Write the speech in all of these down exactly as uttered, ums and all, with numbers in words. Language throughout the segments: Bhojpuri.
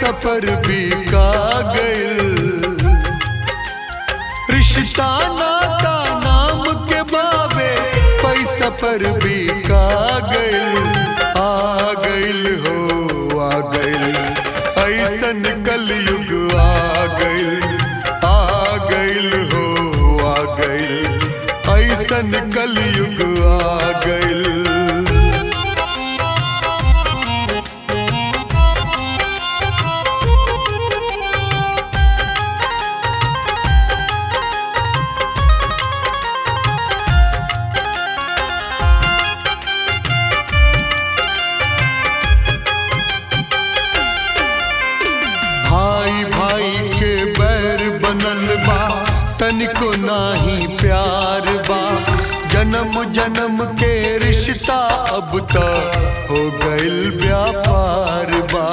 पैसा पर बिका गइल। रिश्ता नाता नाम के बावे पैसा पर बिका गइल। आ गइल हो आ गइल ऐसन कलयुग आ गइल। आ गइल हो आ गइल ऐसन कलयुग आ गइल। भाई भाई के बैर बनल बा तनिको नाही प्यार बा। जन्म जन्म के रिश्ता अब तक हो गइल व्यापार बा।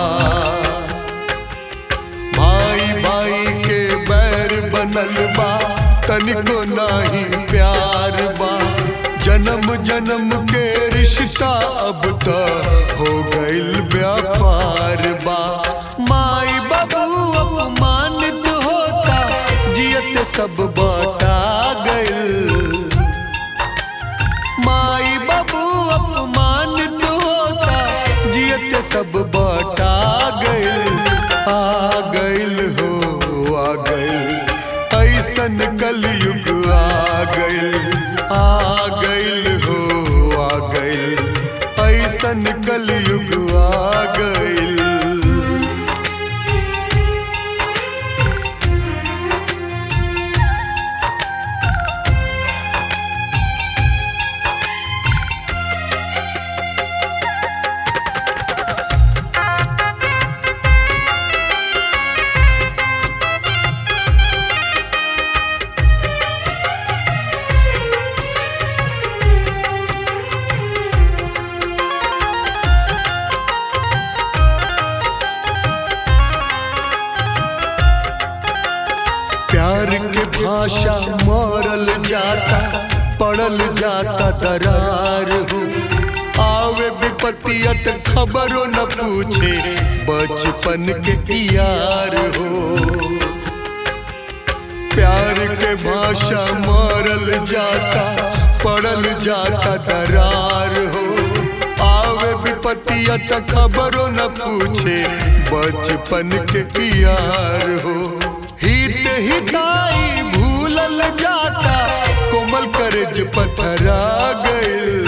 भाई भाई के बैर बनल बा तनिको नाही प्यार बा। जन्म जन्म के रिश्ता अब तक हो गइल व्यापार बा। माई बाबू अपमानित होता जियत सब बाटा गइल। माई बाबू अपमानित होता जियत सब बाटा गइल। आ गइल हो आ गइल ऐसन कलयुग आ गइल। आ गइल हो आ गइल ऐसन कलयुग आ गइल। प्यार के भाषा मरल जाता पड़ल जाता दरार हो। आवे विपत्तियत खबरों न पूछे बचपन के यार हो। प्यार के भाषा मरल जाता पड़ल जाता दरार हो। आवे विपत्तियत खबरों न पूछे बचपन के यार हो। हित हिताई भूलल जाता कोमल करज पथरा गइल।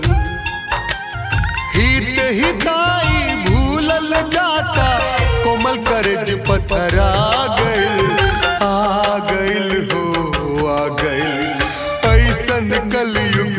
हित हिताई भूलल जाता कोमल करज पथरा गइल। आ गइल हो आ गइल ऐसन कलयुग